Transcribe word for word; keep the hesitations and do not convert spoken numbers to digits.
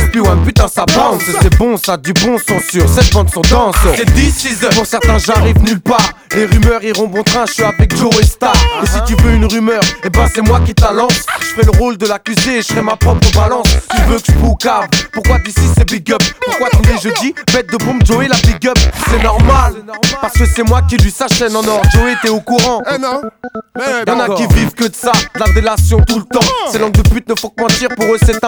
P un putain ça bounce. C'est bon, ça du bon son sur cette bande son danse. C'est dix six, pour certains j'arrive nulle part. Les rumeurs iront bon train, je suis avec Joe et Star. Et si tu veux une rumeur, eh ben c'est moi qui ta lance. Je ferai le rôle de l'accusé et je ferai ma propre balance. Tu veux que je boucave, pourquoi d'ici c'est big up? Pourquoi tous les jeudis, bête de bombe, Joey la big up? C'est normal, parce que c'est moi qui lui sa chaîne en or. Joey t'es au courant? Eh non. Y'en a qui vivent que de ça, de la délation tout le temps. Ces langues de pute ne font que mentir, pour eux c'est un